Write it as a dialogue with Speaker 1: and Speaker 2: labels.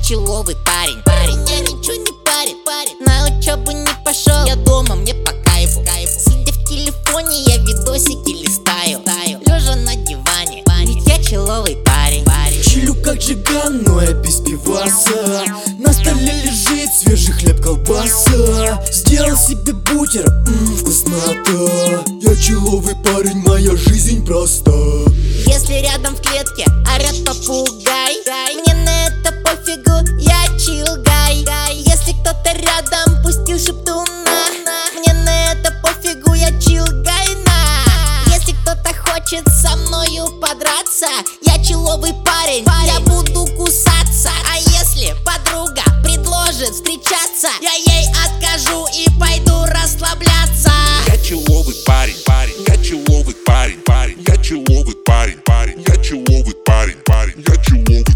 Speaker 1: человый парень. Меня ничего не парит. На учебу не пошел, я дома, мне по кайфу. Сидя в телефоне, я видосики листаю. Лежа на диване, ведь я человый парень.
Speaker 2: Чилю как Джиган, но я без пиваса. На столе лежит свежий хлеб, колбаса. Сделал себе бутер, вкуснота. Я человый парень, моя жизнь проста.
Speaker 1: Если рядом в клетке орет попугай, мне на это пофигу, я чилгай. Если кто-то рядом пустил шептуна, мне на это пофигу, я чилгайна. Если кто-то хочет со мною подраться, я человый парень, я буду кусаться. А если подруга предложит встречаться, я ей откажу и пойду расслабляться.
Speaker 3: Я человый парень, я человый парень, я человый парень, я человый парень, я человый